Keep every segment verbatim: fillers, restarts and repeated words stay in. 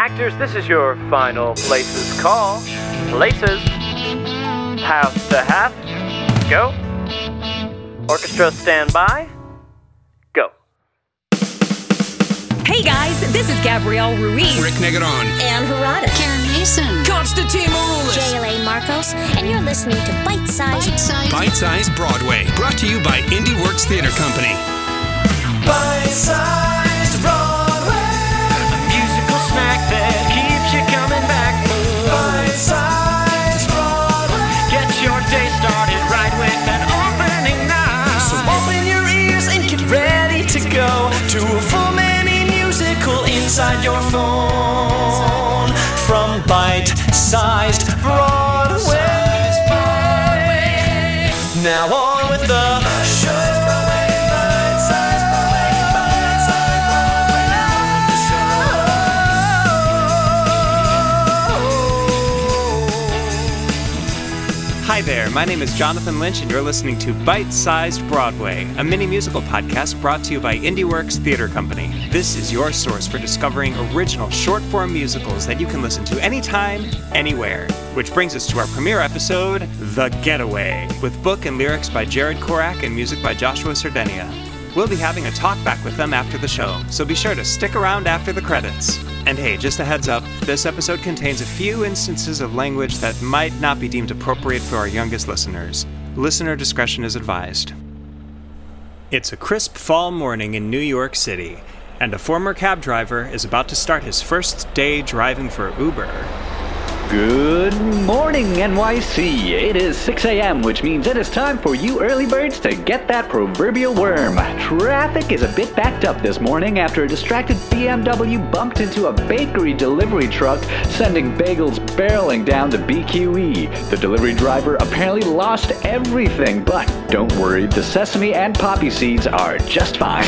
actors, this is your final places call. Places. House to half. Go. Orchestra stand by. Go. Hey guys, this is Gabrielle Ruiz. Rick Negron. Ann Harada. Karen Mason. Constantine Maroulis. J L A Marcos. And you're listening to Bite Size. Bite Size. Bite Size Broadway. Brought to you by IndieWorks Theater Company. Bite Size Broadway. A musical snack that keeps you coming back. Bite Size Broadway. Get your day started right with an opening night. So open your ears and get ready to go to a full mini musical inside your phone. From Bite-Sized Broadway. Now on with the show. Bite-Sized Broadway, Bite-Sized Broadway. Now on with the show. Hi there, my name is Jonathan Lynch, and you're listening to Bite-Sized Broadway, a mini musical podcast brought to you by IndieWorks Theater Company. This is your source for discovering original short-form musicals that you can listen to anytime, anywhere. Which brings us to our premiere episode, The Getaway, with book and lyrics by Jared Korak and music by Joshua Sardenia. We'll be having a talk back with them after the show, so be sure to stick around after the credits. And hey, just a heads up, this episode contains a few instances of language that might not be deemed appropriate for our youngest listeners. Listener discretion is advised. It's a crisp fall morning in New York City, and a former cab driver is about to start his first day driving for Uber. Good morning, N Y C. It is six a.m., which means it is time for you early birds to get that proverbial worm. Traffic is a bit backed up this morning after a distracted B M W bumped into a bakery delivery truck, sending bagels barreling down to B Q E. The delivery driver apparently lost everything, but don't worry, the sesame and poppy seeds are just fine.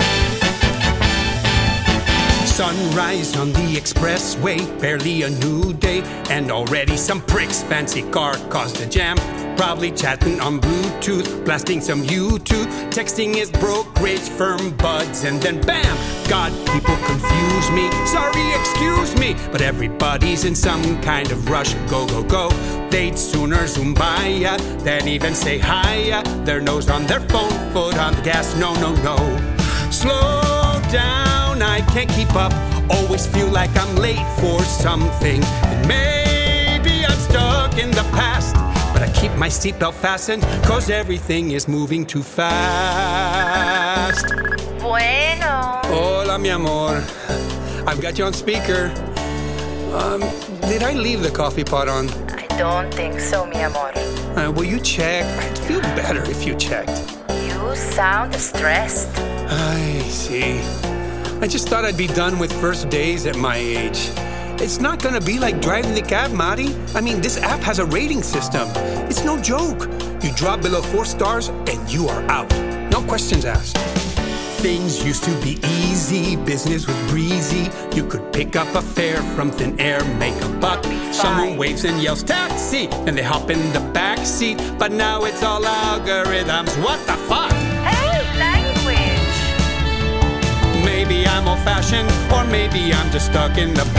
Sunrise on the expressway, barely a new day, and already some pricks fancy car caused a jam. Probably chatting on Bluetooth, blasting some YouTube, texting his brokerage firm buds, and then bam! God, people confuse me. Sorry, excuse me, but everybody's in some kind of rush. Go, go, go. They'd sooner zoom by ya than even say hi ya. Their nose on their phone, foot on the gas. No, no, no. Slow down, I can't keep up. Always feel like I'm late for something. And maybe I'm stuck in the past, but I keep my seatbelt fastened, cause everything is moving too fast. Bueno. Hola, mi amor. I've got you on speaker. Um, did I leave the coffee pot on? I don't think so, mi amor. Uh, will you check? I'd feel better if you checked. You sound stressed. I see. I just thought I'd be done with first days at my age. It's not gonna be like driving the cab, Marty. I mean, this app has a rating system. It's no joke. You drop below four stars and you are out. No questions asked. Things used to be easy, business was breezy. You could pick up a fare from thin air, make a buck. Someone waves and yells taxi, and they hop in the back seat. But now it's all algorithms. What the fuck? Hey, language! Maybe I'm old-fashioned, or maybe I'm just stuck in the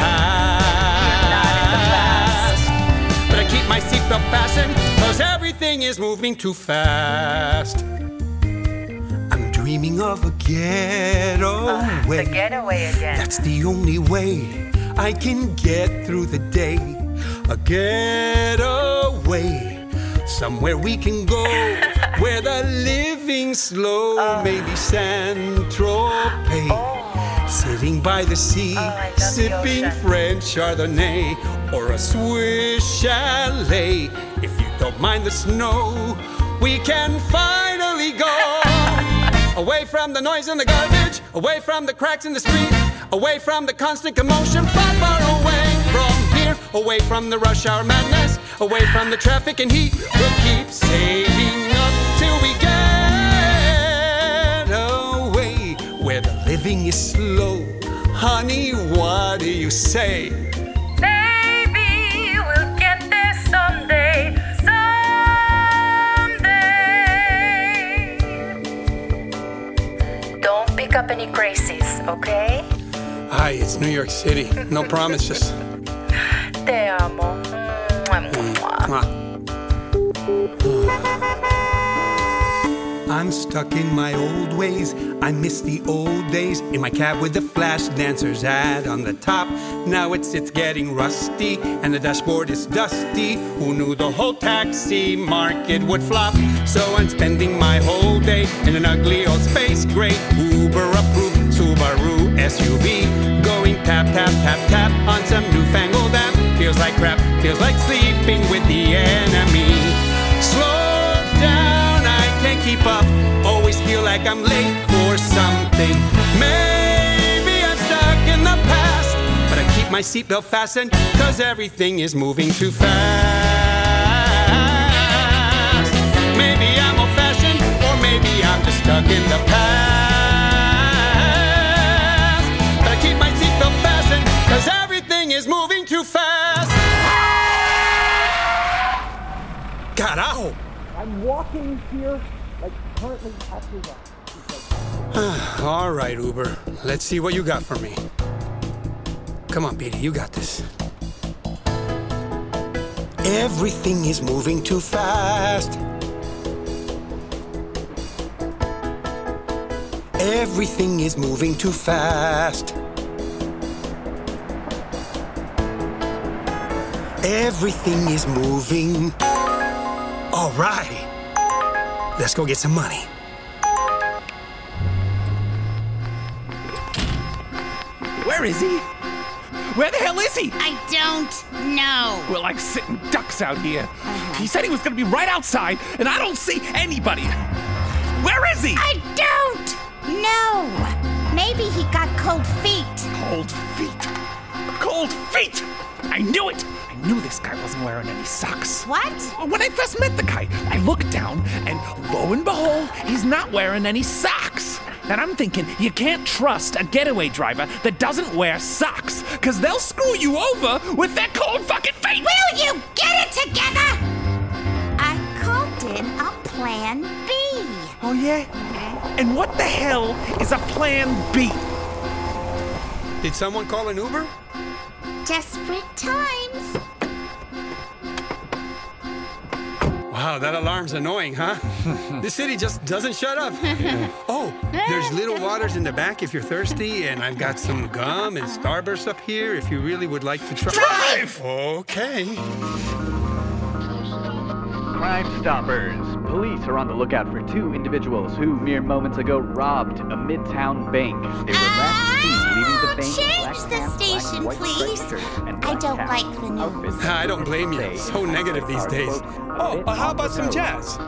past. But I keep my seatbelt fastened, cause everything is moving too fast. I'm dreaming of a getaway. Uh, the getaway again. That's the only way I can get through the day. A getaway. Somewhere we can go, where the living's slow. Oh. Maybe Saint-Tropez, Oh. sitting by the sea, Oh, I love the sipping ocean. French Chardonnay, or a Swiss chalet. If you don't mind the snow, we can finally go away from the noise and the garbage, away from the cracks in the street, away from the constant commotion, far, far away from here, away from the rush hour madness, away from the traffic and heat. We'll keep saving up till we get away, where the living is slow. Honey, what do you say? Maybe we'll get there someday, someday. Don't pick up any crazies, okay? Hi, it's New York City. No promises. Te amo. Mwah. I'm stuck in my old ways. I miss the old days in my cab with the flash dancers ad on the top. Now it's it's getting rusty and the dashboard is dusty. Who knew the whole taxi market would flop? So I'm spending my whole day in an ugly old space gray Uber approved Subaru S U V, going tap tap tap tap on some newfangled app. Feels like crap, feels like sleeping with the enemy. Slow down, I can't keep up. Always feel like I'm late for something. Maybe I'm stuck in the past, but I keep my seatbelt fastened, cause everything is moving too fast. Maybe I'm old-fashioned, or maybe I'm just stuck in the past. But I keep my seatbelt fastened, cause everything is moving too fast. Carajo! I'm walking here, like, currently at your desk. All right, Uber. Let's see what you got for me. Come on, Petey, you got this. Everything is moving too fast. Everything is moving too fast. Everything is moving. All right. Let's go get some money. Where is he? Where the hell is he? I don't know. We're like sitting ducks out here. Uh-huh. He said he was gonna be right outside, and I don't see anybody. Where is he? I don't know. Maybe he got cold feet. Cold feet. Cold feet! I knew it! I knew this guy wasn't wearing any socks. What? When I first met the guy, I looked down, and lo and behold, he's not wearing any socks. And I'm thinking, you can't trust a getaway driver that doesn't wear socks, because they'll screw you over with their cold fucking feet! Will you get it together? I called in a plan B. Oh, yeah? And what the hell is a plan B? Did someone call an Uber? Desperate times. Wow, that alarm's annoying, huh? This city just doesn't shut up. Oh, there's little waters in the back if you're thirsty, and I've got some gum and Starburst up here if you really would like to try. Drive! Okay. Crime Stoppers. Police are on the lookout for two individuals who mere moments ago robbed a midtown bank. They were last seen leaving the bank. Change the station, please. I don't like the news. I don't blame you. So negative these days. Oh, uh, how about some jazz?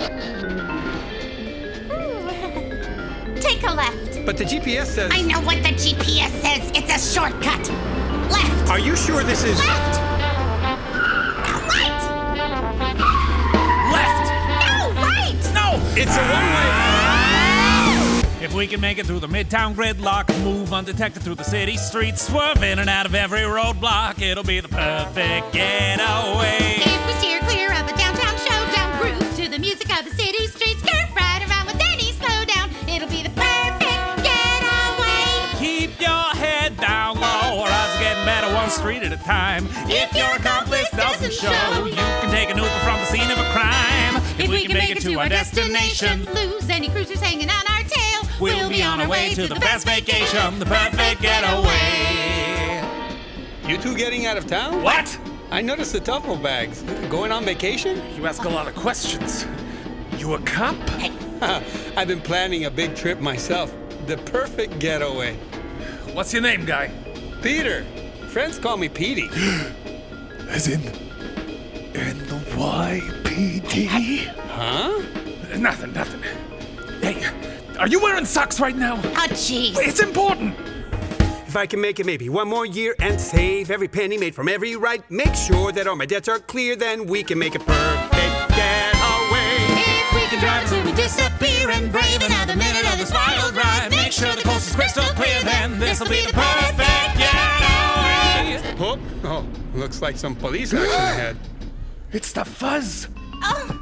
Take a left. But the G P S says... I know what the G P S says. It's a shortcut. Left. Are you sure this is... Left. Right. Left. No, right. No. It's a one-way... If we can make it through the midtown gridlock, move undetected through the city streets, swerve in and out of every roadblock, it'll be the perfect getaway. If we steer clear of a downtown showdown, groove to the music of the city streets, skirt right around with any slowdown, it'll be the perfect getaway. Keep your head down low, or odds are getting better one street at a time. If, if your accomplice doesn't show, you can take an Uber from the scene of a crime. If, if we, we can make, make it to our destination, lose any cruisers hanging on our tail, we'll, we'll be on our way to the best vacation, the perfect getaway. You two getting out of town? What? I noticed the duffel bags. Going on vacation? You ask a lot of questions. You a cop? Hey. I've been planning a big trip myself. The perfect getaway. What's your name, guy? Peter. Friends call me Petey. As in N Y P D? Huh? Nothing, nothing. Hey, are you wearing socks right now? Oh, jeez. It's important. If I can make it maybe one more year and save every penny made from every right, make sure that all my debts are clear, then we can make a perfect getaway. If we can drive till we disappear and brave another minute of this wild ride, make sure the coast is crystal clear, then this'll be the perfect getaway. Oh, oh, looks like some police action ahead. It's the fuzz. Oh.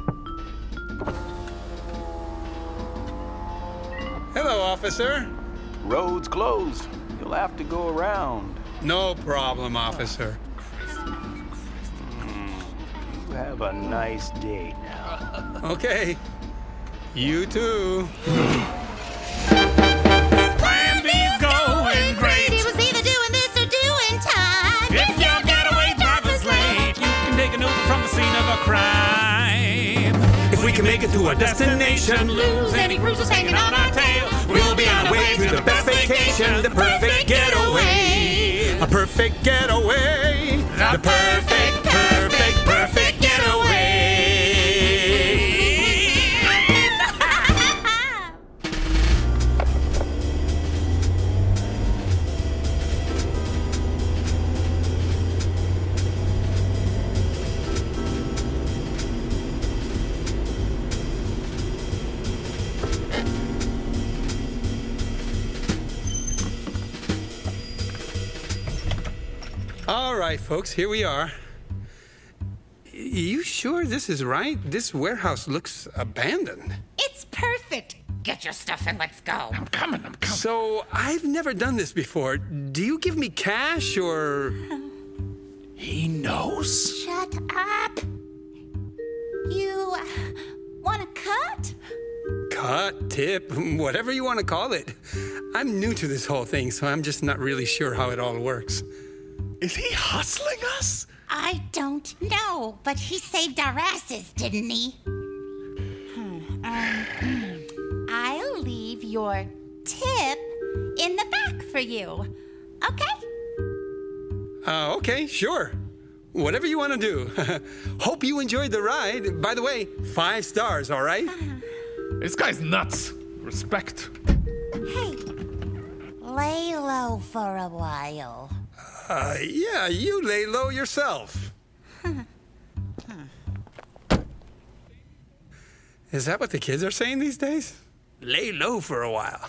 Hello, officer. Roads closed. You'll We'll have to go around. No problem, officer. You have a nice day now. Okay. You too. Plan B's going great. It was either doing this or doing time. If your getaway driver's late, you can take an Uber from the scene of a crime. If we can make it to our destination, Lose any cruisers hanging on our tail. we'll be on our way to the best vacation, the perfect getaway. A perfect getaway. The perfect, perfect, perfect getaway. All right, folks, here we are. You sure this is right? This warehouse looks abandoned. It's perfect. Get your stuff and let's go. I'm coming, I'm coming. So, I've never done this before. Do you give me cash or... He knows? Shut up. You uh, want a cut? Cut, tip, whatever you want to call it. I'm new to this whole thing, so I'm just not really sure how it all works. Is he hustling us? I don't know, but he saved our asses, didn't he? Hmm. Um, I'll leave your tip in the back for you. Okay? Uh, okay, sure. Whatever you want to do. Hope you enjoyed the ride. By the way, five stars, all right? This guy's nuts. Respect. Hey, lay low for a while. Uh, yeah, you lay low yourself. Is that what the kids are saying these days? Lay low for a while.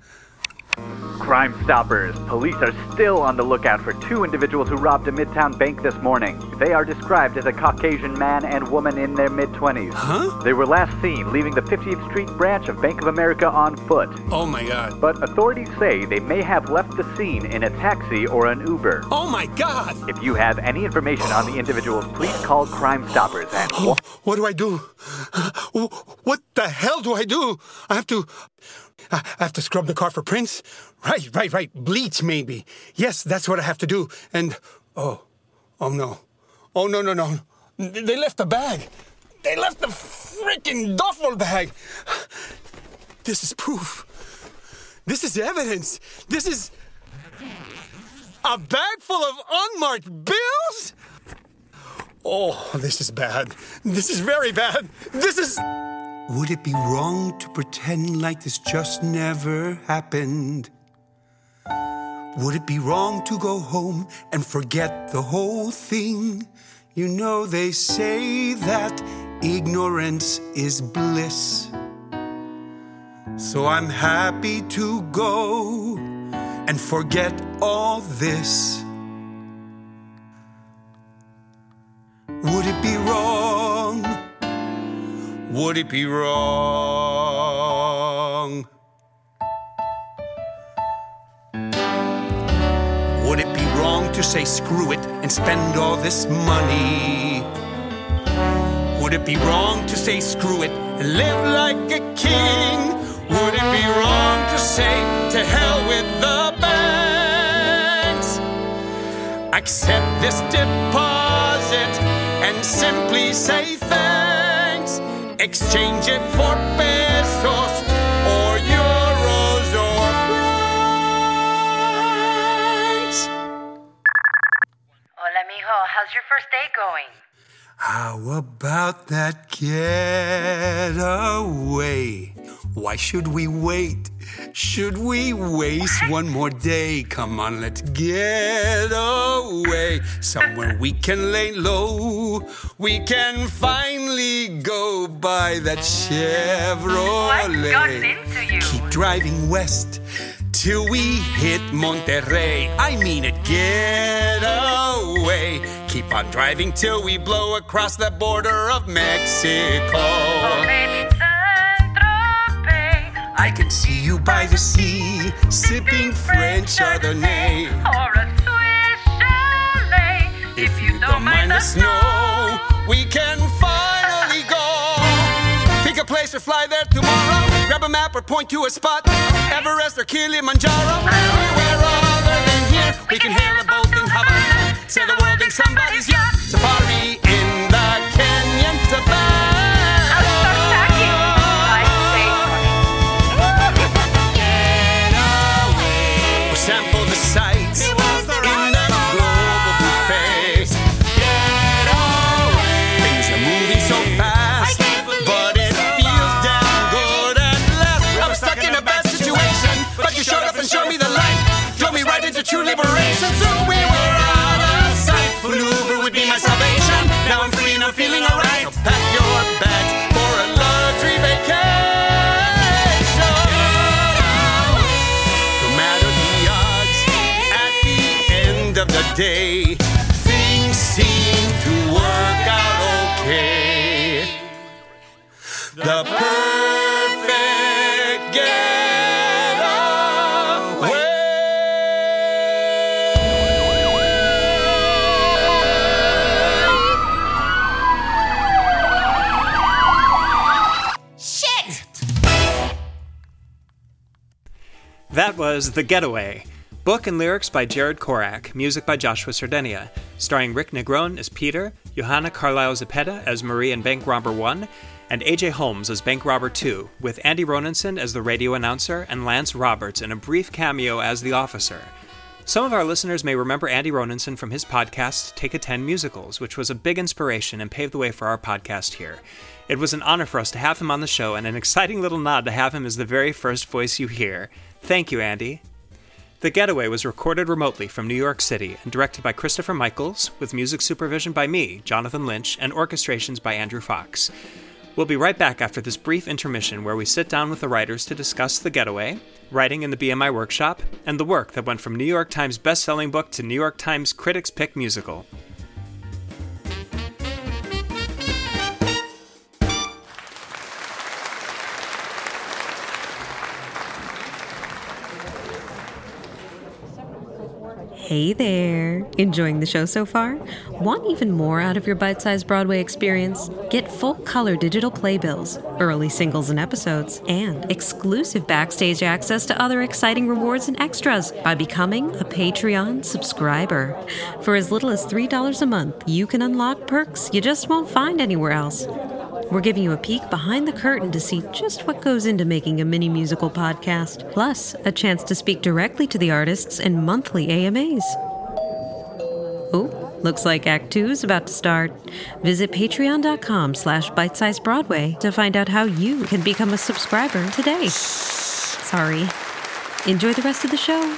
Crime Stoppers. Police are still on the lookout for two individuals who robbed a Midtown bank this morning. They are described as a Caucasian man and woman in their mid-twenties. Huh? They were last seen leaving the fiftieth Street branch of Bank of America on foot. Oh my God. But authorities say they may have left the scene in a taxi or an Uber. Oh my God! If you have any information on the individuals, please call Crime Stoppers at... Oh, what do I do? What the hell do I do? I have to... I have to scrub the car for prints? Right, right, right. Bleach, maybe. Yes, that's what I have to do. And, oh, oh no. Oh, no, no, no. They left the bag. They left the freaking duffel bag. This is proof. This is evidence. This is a bag full of unmarked bills? Oh, this is bad. This is very bad. This is... Would it be wrong to pretend like this just never happened? Would it be wrong to go home and forget the whole thing? You know they say that ignorance is bliss. So I'm happy to go and forget all this. Would it be wrong? Would it be wrong? Would it be wrong to say screw it and spend all this money? Would it be wrong to say screw it and live like a king? Would it be wrong to say to hell with the banks? Accept this deposit and simply say thanks. Exchange it for pesos or euros or francs. Hola, mijo. How's your first day going? How about that getaway? Why should we wait? Should we waste one more day? Come on, let's get away. Somewhere we can lay low. We can finally go by that Chevrolet. What got into you? Keep driving west till we hit Monterrey. I mean it, get away. Keep on driving till we blow across the border of Mexico. Oh, baby, Saint-Tropez. I can see you by the sea, sipping French Chardonnay. Or a Swiss chalet. If you don't mind the snow, we can finally go. Pick a place or fly there tomorrow. Grab a map or point to a spot. Everest or Kilimanjaro. Anywhere other than here. We can hail a boat in Havana. Sail the world in somebody's yacht. Safari in the Canyon Savannah. Sample the sights in the global buffet. Get away. Things are moving so fast, but it feels damn good at last. I was stuck in a bad situation, but you showed up and showed me the light. Drove me right into true liberation, so we were out of sight. An Uber would be my salvation. Now I'm free and I'm feeling alright. So pack your bags for a luxury vacation. Of the day, things seem to work out okay. The perfect getaway. Shit! That was The Getaway. Book and lyrics by Jared Korak, music by Joshua Sardenia, starring Rick Negron as Peter, Johanna Carlisle Zepeda as Marie in Bank Robber one, and A J Holmes as Bank Robber two, with Andy Ronenson as the radio announcer and Lance Roberts in a brief cameo as the officer. Some of our listeners may remember Andy Ronenson from his podcast Take a ten Musicals, which was a big inspiration and paved the way for our podcast here. It was an honor for us to have him on the show and an exciting little nod to have him as the very first voice you hear. Thank you, Andy. The Getaway was recorded remotely from New York City and directed by Christopher Michaels, with music supervision by me, Jonathan Lynch, and orchestrations by Andrew Fox. We'll be right back after this brief intermission where we sit down with the writers to discuss The Getaway, writing in the B M I workshop, and the work that went from New York Times best-selling book to New York Times Critics' Pick musical. Hey there! Enjoying the show so far? Want even more out of your bite-sized Broadway experience? Get full-color digital playbills, early singles and episodes, and exclusive backstage access to other exciting rewards and extras by becoming a Patreon subscriber. For as little as three dollars a month, you can unlock perks you just won't find anywhere else. We're giving you a peek behind the curtain to see just what goes into making a mini musical podcast, plus a chance to speak directly to the artists in monthly A M As. Oh, looks like Act Two is about to start. Visit patreon.com slash bitesize Broadway to find out how you can become a subscriber today. Sorry. Enjoy the rest of the show.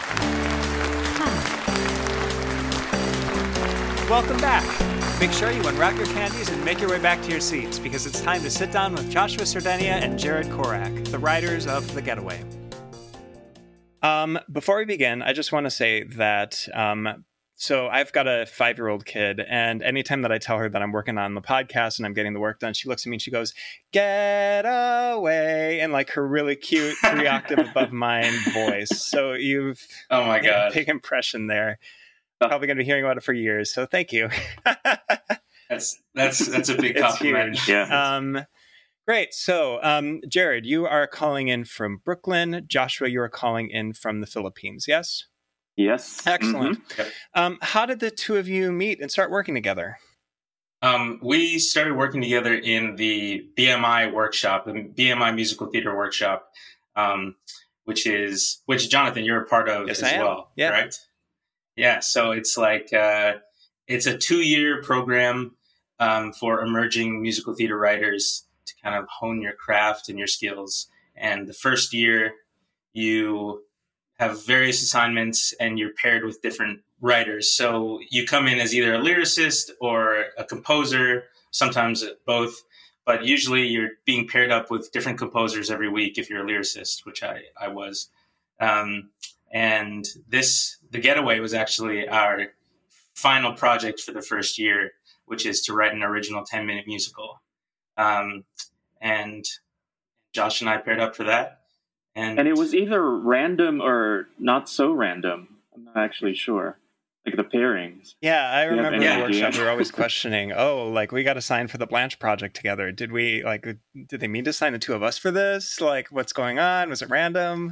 Hi. Welcome back. Make sure you unwrap your candies and make your way back to your seats, because it's time to sit down with Joshua Sardenia and Jared Korak, the writers of The Getaway. Um, before we begin, I just want to say that, um, so I've got a five-year-old kid, and anytime that I tell her that I'm working on the podcast and I'm getting the work done, she looks at me and she goes, "Get away," and like her really cute three octave above mine voice. So you've oh my god, a big impression there. Probably going to be hearing about it for years, so thank you. that's that's that's a big compliment. It's huge. Yeah. Um, great. So, um, Jared, you are calling in from Brooklyn. Joshua, you are calling in from the Philippines. Yes. Yes. Excellent. Mm-hmm. Um, how did the two of you meet and start working together? Um, we started working together in the B M I workshop, the B M I musical theater workshop, um, which is which Jonathan, you're a part of yes, as I am. well, yeah. right? Yeah, so it's like uh, it's a two-year program um, for emerging musical theater writers to kind of hone your craft and your skills. And the first year, you have various assignments, and you're paired with different writers. So you come in as either a lyricist or a composer, sometimes both. But usually, you're being paired up with different composers every week if you're a lyricist, which I I was. Um, And this, The Getaway, was actually our final project for the first year, which is to write an original ten-minute musical. Um, and Josh and I paired up for that. And, and it was either random or not so random. I'm not actually sure. Like the pairings. Yeah, I remember in the Yeah. workshop we were always questioning, oh, like we got to sign for the Blanche project together. Did we, like, did they mean to sign the two of us for this? Like, what's going on? Was it random?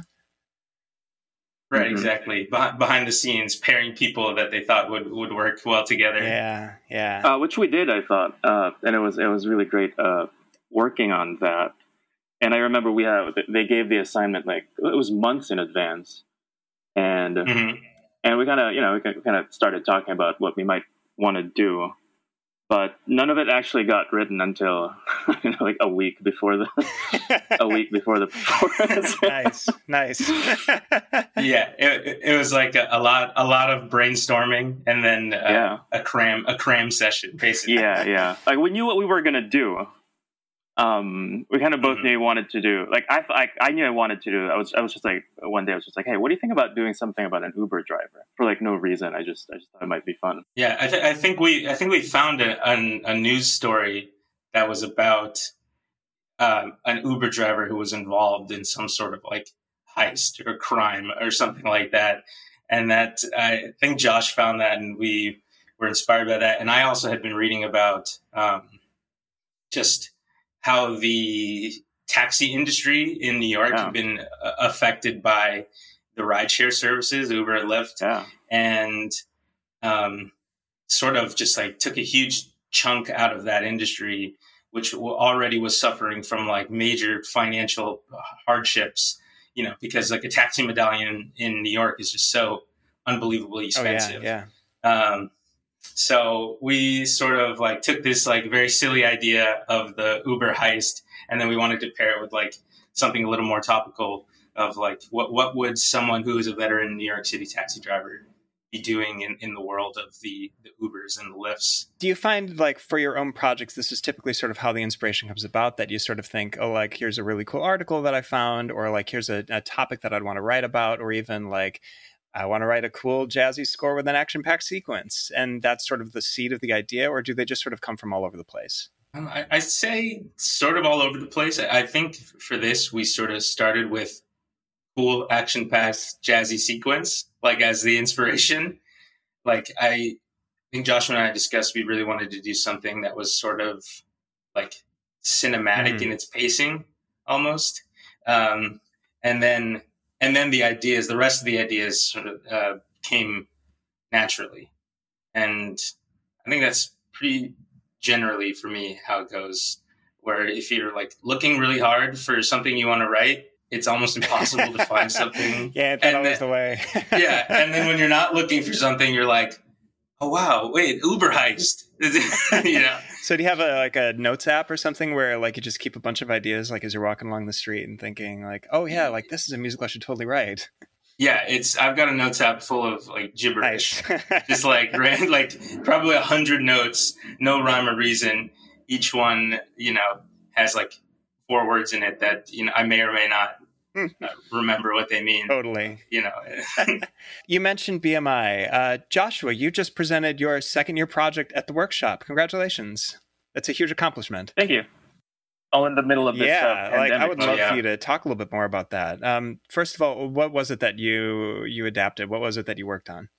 Right, Mhm. exactly. Beh- behind the scenes, pairing people that they thought would, would work well together. Yeah, yeah. Uh, which we did, I thought, uh, and it was it was really great uh, working on that. And I remember we had they gave the assignment like it was months in advance, and Mhm. and we kind of you know we kind of started talking about what we might want to do, but none of it actually got written until you know, like a week before the a week before the performance. Nice, nice. Yeah, it, it was like a, a lot a lot of brainstorming and then uh, Yeah. a cram a cram session, basically. Yeah, yeah. Like we knew what we were gonna do. Um, we kind of both Mhm. knew we wanted to do. Like I, I, I knew I wanted to do. I was, I was just like one day I was just like, hey, what do you think about doing something about an Uber driver for like no reason? I just, I just thought it might be fun. Yeah, I, th- I think we I think we found a, an, a news story that was about um, an Uber driver who was involved in some sort of like heist or crime or something like that, and that I think Josh found that, and we were inspired by that. And I also had been reading about um, just how the taxi industry in New York Yeah. had been uh, affected by the rideshare services, Uber and Lyft, Yeah. and um, sort of just like took a huge chunk out of that industry, which w- already was suffering from like major financial hardships, you know, because like a taxi medallion in New York is just so unbelievably Oh, yeah, expensive. yeah. Um, so we sort of like took this like very silly idea of the Uber heist, and then we wanted to pair it with like something a little more topical of like what what would someone who is a veteran New York City taxi driver be doing in, in the world of the, the Ubers and the Lyfts. Do you find, like, for your own projects, this is typically sort of how the inspiration comes about, that you sort of think, oh, like, here's a really cool article that I found, or, like, here's a, a topic that I'd want to write about, or even, like, I want to write a cool jazzy score with an action-packed sequence, and that's sort of the seed of the idea, or do they just sort of come from all over the place? Um, I, I'd say sort of all over the place. I, I think for this, we sort of started with cool action-packed jazzy sequence, like as the inspiration. Like I think Joshua and I discussed, we really wanted to do something that was sort of like cinematic Mhm. in its pacing, almost. Um, and then, and then the ideas, the rest of the ideas, sort of uh, came naturally. And I think that's pretty generally for me how it goes. Where if you're like looking really hard for something you want to write, it's almost impossible to find something. Yeah, that's And always then- the way. yeah, and then when you're not looking for something, you're like, oh wow, wait, Uber heist. You know? So do you have a like a notes app or something where like you just keep a bunch of ideas like as you're walking along the street and thinking like, oh yeah, like this is a musical I should totally write? Yeah, it's I've got a notes app full of like gibberish, Nice. just like ran like probably a hundred notes, no rhyme or reason. Each one, you know, has like four words in it that you know I may or may not uh, remember what they mean. Totally. You know. You mentioned B M I. Uh, Joshua, you just presented your second year project at the workshop. Congratulations. That's a huge accomplishment. Thank you. All in the middle of this. Yeah, uh, like I pandemic. would Oh, love yeah. for you to talk a little bit more about that. Um, first of all, what was it that you you adapted? What was it that you worked on?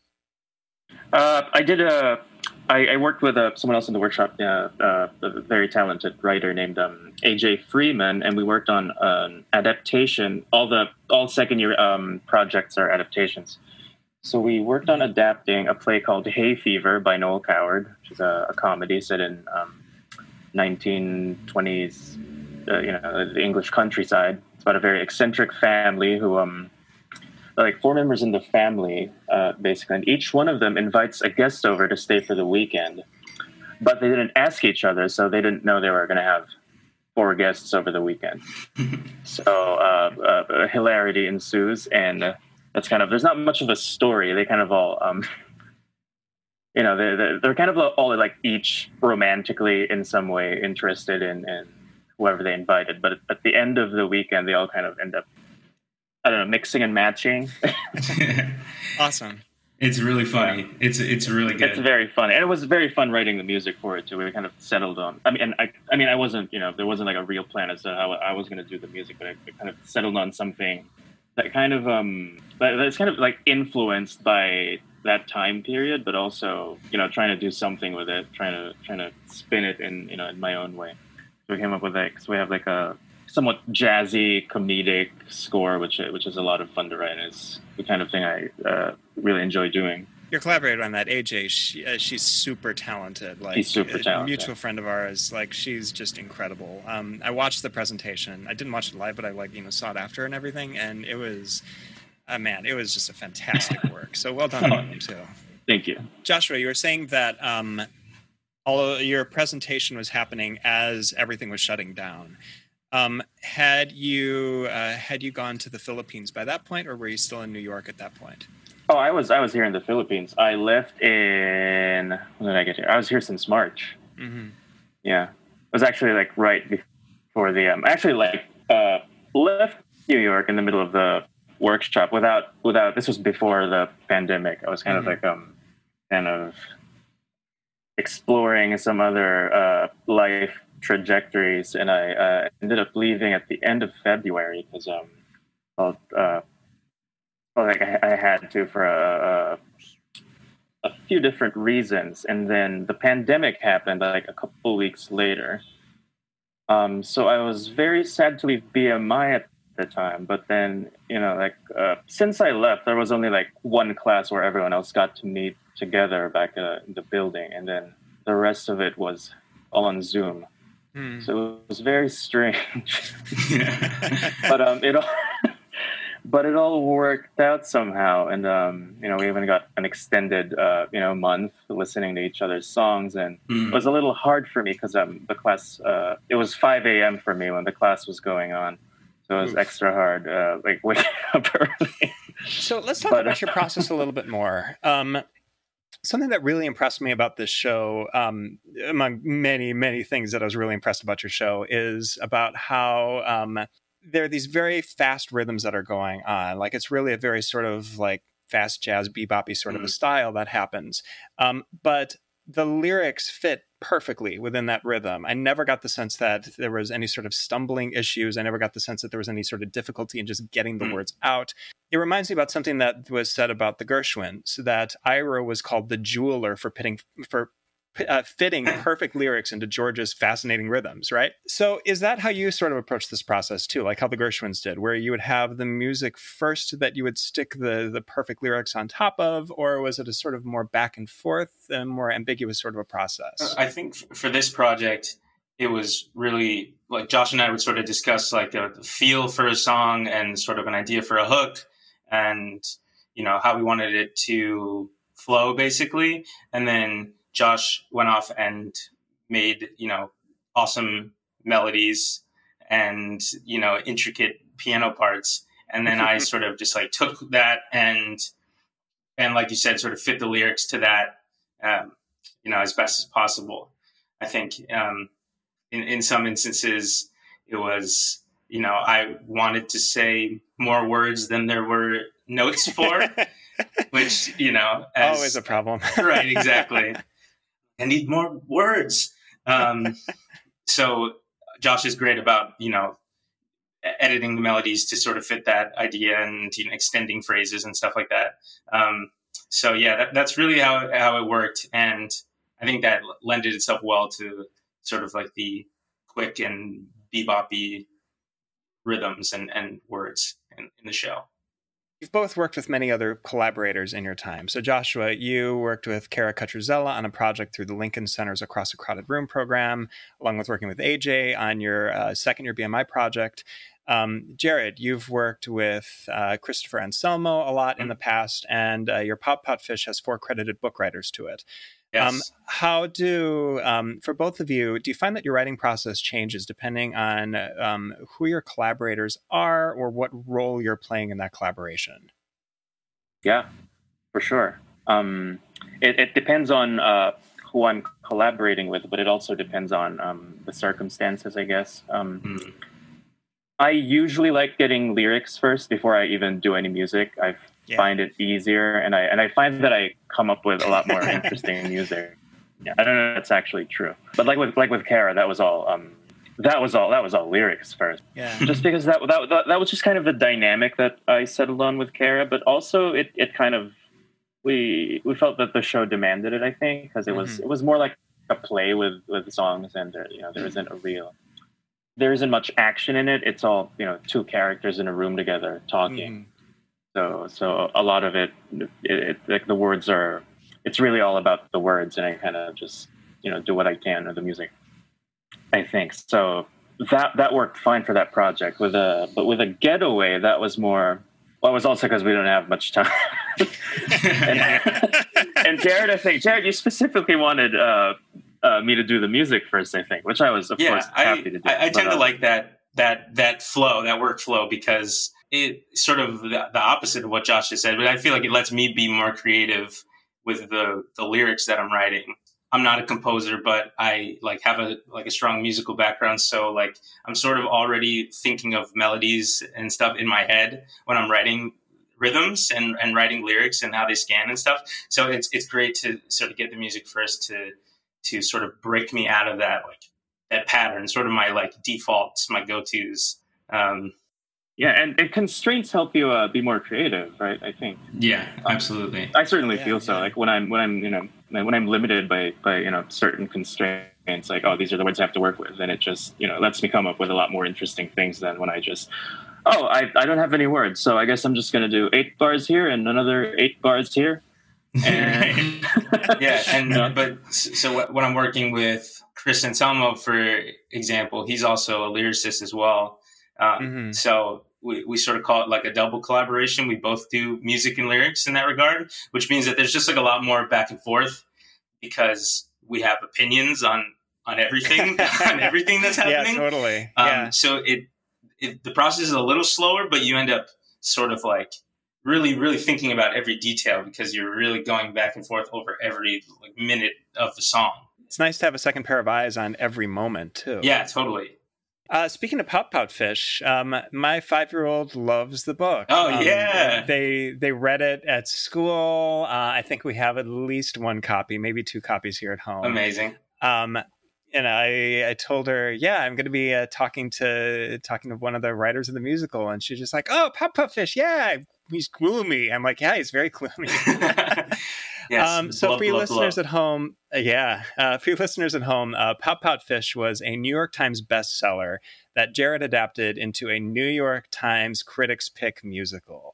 Uh, I did a. I, I worked with uh, someone else in the workshop, uh, uh, a very talented writer named um, A J Freeman, and we worked on an adaptation. All the all second year um, projects are adaptations. So we worked on adapting a play called Hay Fever by Noel Coward, which is a, a comedy set in um, nineteen twenties, uh, you know, the English countryside. It's about a very eccentric family who um. like four members in the family, uh, basically, and each one of them invites a guest over to stay for the weekend. But they didn't ask each other, so they didn't know they were going to have four guests over the weekend. So uh, uh, hilarity ensues, and uh, that's kind of, there's not much of a story. They kind of all, um, you know, they're, they're, they're kind of all like each romantically in some way interested in, in whoever they invited. But at the end of the weekend, they all kind of end up, I don't know, mixing and matching. Awesome. It's really funny. It's it's really good. It's very funny, and it was very fun writing the music for it too. We kind of settled on. I mean, and I, I mean, I wasn't, you know, there wasn't like a real plan as to how I was going to do the music, but I kind of settled on something that kind of um, that's kind of like influenced by that time period, but also, you know, trying to do something with it, trying to trying to spin it in, you know, in my own way. So we came up with like, so we have like a somewhat jazzy, comedic score, which which is a lot of fun to write. And it's the kind of thing I uh, really enjoy doing. Your collaborator on that, A J, she, uh, she's super talented. Like, she's super a talented. mutual friend of ours. Like, she's just incredible. Um, I watched the presentation. I didn't watch it live, but I like you know saw it after and everything, and it was, uh, man, it was just a fantastic work. So well done on them too. Thank you, Joshua. You were saying that um, although your presentation was happening as everything was shutting down. Um, had you uh, had you gone to the Philippines by that point, or were you still in New York at that point? Oh, I was I was here in the Philippines. I left in when did I get here? I was here since March. Mm-hmm. Yeah, it was actually like right before the um. I actually like uh left New York in the middle of the workshop without without. This was before the pandemic. I was kind mm-hmm. of like um kind of exploring some other uh life trajectories, and I uh, ended up leaving at the end of February because um, well, uh, well, like I, I had to for a, a, a few different reasons, and then the pandemic happened like a couple weeks later. Um, so I was very sad to leave B M I at the time, but then you know, like uh, since I left, there was only like one class where everyone else got to meet together back uh, in the building, and then the rest of it was all on Zoom. Hmm. So it was very strange, but um, it all, but it all worked out somehow, and um, you know, we even got an extended, uh, you know, month listening to each other's songs, and mm. it was a little hard for me because um, the class, uh, it was five a.m. for me when the class was going on, so it was Oof. extra hard, uh, like waking up early. So let's talk but, about your process a little bit more. Um, Something that really impressed me about this show, um, among many, many things that I was really impressed about your show, is about how um, there are these very fast rhythms that are going on. Like, it's really a very sort of like fast jazz, beboppy sort mm-hmm. of a style that happens. Um, but the lyrics fit perfectly within that rhythm. I never got the sense that there was any sort of stumbling issues. I never got the sense that there was any sort of difficulty in just getting the mm. words out. It reminds me about something that was said about the Gershwins, that Ira was called the jeweler for pitting, for uh, fitting perfect lyrics into George's fascinating rhythms, right? So is that how you sort of approach this process too, like how the Gershwins did, where you would have the music first that you would stick the, the perfect lyrics on top of, or was it a sort of more back and forth and more ambiguous sort of a process? I think for this project, it was really like Josh and I would sort of discuss like the feel for a song and sort of an idea for a hook and, you know, how we wanted it to flow basically. And then Josh went off and made, you know, awesome melodies and, you know, intricate piano parts. And then I sort of just like took that and, and like you said, sort of fit the lyrics to that, um, you know, as best as possible. I think um, in, in some instances it was, you know, I wanted to say more words than there were notes for, which, you know, as, always a problem. Right, exactly. I need more words. Um, so Josh is great about, you know, editing the melodies to sort of fit that idea and, you know, extending phrases and stuff like that. Um, so yeah, that, that's really how, how it worked. And I think that lended itself well to sort of like the quick and beboppy rhythms and, and words in, in the show. You've both worked with many other collaborators in your time. So Joshua, you worked with Kara Cutruzella on a project through the Lincoln Center's Across a Crowded Room program, along with working with A J on your uh, second year B M I project. Um, Jared, you've worked with uh, Christopher Anselmo a lot mm-hmm. in the past, and uh, your Pop Pot Fish has four credited book writers to it. Yes. Um, how do, um, for both of you, do you find that your writing process changes depending on um, who your collaborators are or what role you're playing in that collaboration? Yeah, for sure. Um, it, it depends on uh, who I'm collaborating with, but it also depends on um, the circumstances, I guess. Um, mm. I usually like getting lyrics first before I even do any music. I've yeah. find it easier, and I and I find that I come up with a lot more interesting music. Yeah, I don't know if that's actually true, but like with like with Kara, that was all um, that was all that was all lyrics first. Yeah, just because that that that, that was just kind of the dynamic that I settled on with Kara, but also it it kind of we we felt that the show demanded it. I think because it was mm-hmm. it was more like a play with with songs, and uh, you know there isn't a real there isn't much action in it. It's all you know two characters in a room together talking. Mm-hmm. So so a lot of it, it, it like the words are. It's really all about the words, and I kind of just, you know, do what I can with the music, I think. So that that worked fine for that project. With a but with a Getaway, that was more. Well, it was also because we don't have much time. and, and Jared, I think Jared, you specifically wanted uh, uh, me to do the music first, I think, which I was of yeah, course happy I, to do. I, I tend but, uh, to like that that that flow, that workflow, because it sort of the, the opposite of what Josh just said. But I feel like it lets me be more creative with the, the lyrics that I'm writing. I'm not a composer, but I like have a like a strong musical background. So like I'm sort of already thinking of melodies and stuff in my head when I'm writing rhythms and, and writing lyrics and how they scan and stuff. So it's it's great to sort of get the music first to to sort of break me out of that like that pattern, sort of my like defaults, my go-tos. Um, Yeah, and, and constraints help you uh, be more creative, right? I think. Yeah, absolutely. I certainly yeah, feel so. yeah. Like when I'm when I'm you know when I'm limited by by you know certain constraints, like oh these are the words I have to work with, and it just you know lets me come up with a lot more interesting things than when I just oh I I don't have any words, so I guess I'm just gonna do eight bars here and another eight bars here. And yeah, and uh, but so when I'm working with Chris Anselmo, for example, he's also a lyricist as well. Um, mm-hmm. So. We, we sort of call it like a double collaboration. We both do music and lyrics in that regard, which means that there's just like a lot more back and forth because we have opinions on, on everything, on everything that's happening. Yeah, totally. Um, yeah. So it, it, the process is a little slower, but you end up sort of like really, really thinking about every detail because you're really going back and forth over every like minute of the song. It's nice to have a second pair of eyes on every moment too. Yeah, totally. Uh, speaking of Pout Pout Fish, um, my five-year-old loves the book. Oh, um, yeah. They they read it at school. Uh, I think we have at least one copy, maybe two copies here at home. Amazing. Um, and I I told her, yeah, I'm going to be uh, talking to talking to one of the writers of the musical. And she's just like, oh, Pout Pout Fish, yeah, he's gloomy. I'm like, yeah, he's very gloomy. Yes, um, so blah, for you blah, listeners blah. at home, uh, yeah, uh, for you listeners at home, uh, Pout Pout Fish was a New York Times bestseller that Jared adapted into a New York Times Critics' Pick musical.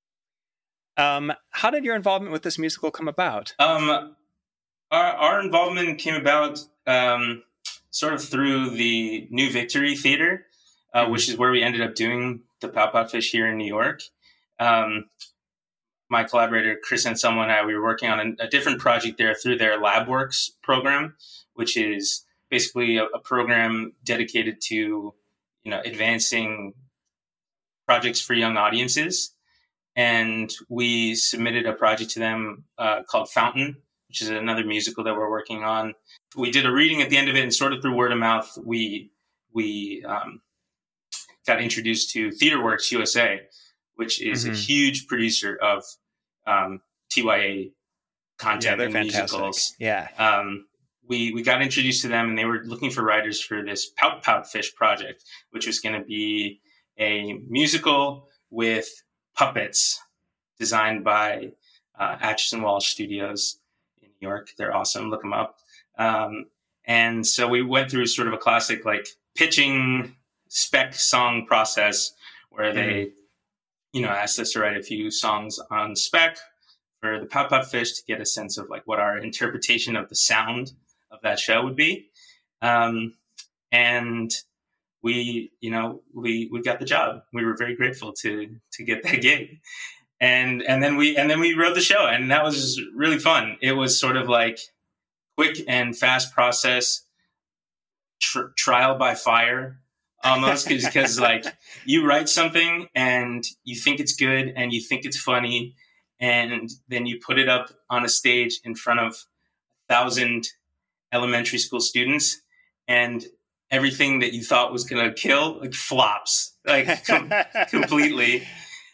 Um, how did your involvement with this musical come about? Um, our, our involvement came about um, sort of through the New Victory Theater, uh, mm-hmm. which is where we ended up doing the Pout Pout Fish here in New York. Um, my collaborator, Chris Anselmo, and I, we were working on a, a different project there through their LabWorks program, which is basically a, a program dedicated to, you know, advancing projects for young audiences. And we submitted a project to them uh, called Fountain, which is another musical that we're working on. We did a reading at the end of it, and sort of through word of mouth, we we um, got introduced to TheaterWorks U S A, which is mm-hmm. a huge producer of um, T Y A content yeah, and fantastic. musicals. Yeah. Um, we we got introduced to them, and they were looking for writers for this Pout Pout Fish project, which was going to be a musical with puppets designed by uh, Atchison Walsh Studios in New York. They're awesome. Look them up. Um, and so we went through sort of a classic like pitching spec song process where they, mm-hmm. you know, asked us to write a few songs on spec for the Pout Pout Fish to get a sense of like what our interpretation of the sound of that show would be. Um, and we, you know, we, we got the job. We were very grateful to, to get that gig. And, and then we, and then we wrote the show, and that was really fun. It was sort of like quick and fast process, tr- trial by fire almost, because like you write something and you think it's good and you think it's funny, and then you put it up on a stage in front of a thousand elementary school students, and everything that you thought was going to kill like flops like com- completely.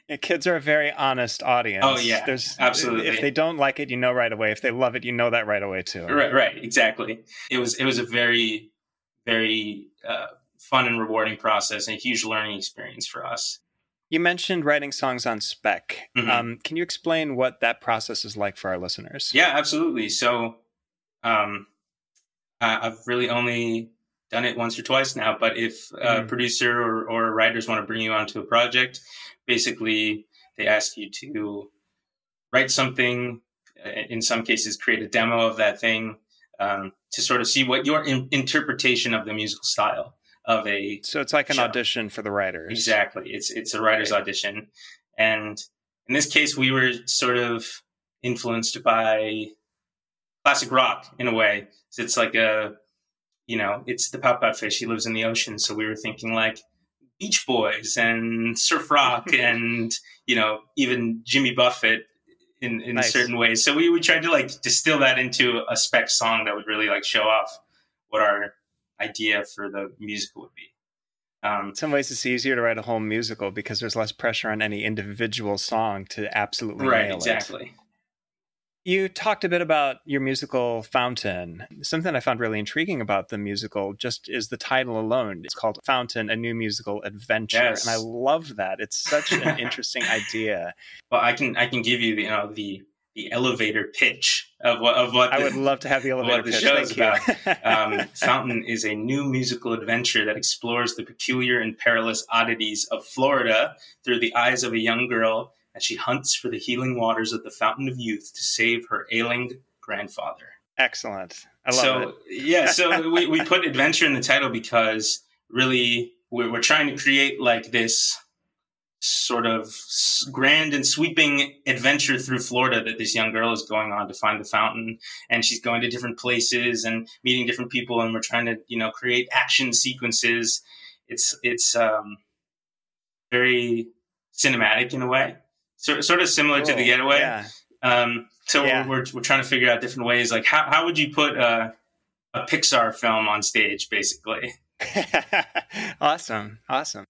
Yeah, kids are a very honest audience. Oh yeah, There's, absolutely. If they don't like it, you know right away. If they love it, you know that right away too. Right, right, exactly. It was it was a very, very uh, fun and rewarding process, and a huge learning experience for us. You mentioned writing songs on spec. Mm-hmm. Um, can you explain what that process is like for our listeners? Yeah, absolutely. So, um, I've really only done it once or twice now, but if a mm-hmm. producer or, or writers want to bring you onto a project, basically they ask you to write something, in some cases create a demo of that thing, um, to sort of see what your in- interpretation of the musical style of a So it's like an show. audition for the writers. Exactly. It's it's a writer's right. audition. And in this case, we were sort of influenced by classic rock in a way. So it's like a, you know, it's the Pout Pout Fish. He lives in the ocean. So we were thinking like Beach Boys and surf rock and, you know, even Jimmy Buffett in, in nice. certain ways. So we, we tried to like distill that into a spec song that would really like show off what our idea for the musical would be. Um, in some ways it's easier to write a whole musical because there's less pressure on any individual song to absolutely right, nail exactly. it. You talked a bit about your musical Fountain. Something I found really intriguing about the musical just is the title alone. It's called Fountain, a New Musical Adventure. Yes. And I love that. It's such an interesting idea. Well, I can I can give you the, you know, the the elevator pitch of what of what I the, would love to have the elevator what the pitch. show is Thank about. um, Fountain is a new musical adventure that explores the peculiar and perilous oddities of Florida through the eyes of a young girl as she hunts for the healing waters of the Fountain of Youth to save her ailing grandfather. Excellent. I love so, it. yeah, so we, we put adventure in the title because really we're, we're trying to create like this sort of grand and sweeping adventure through Florida that this young girl is going on to find the fountain, and she's going to different places and meeting different people, and we're trying to, you know, create action sequences. It's it's um, very cinematic in a way, so, sort of similar cool. to The Getaway. Yeah. Um, so yeah. we're, we're we're trying to figure out different ways, like how how would you put a a Pixar film on stage, basically. Awesome, awesome.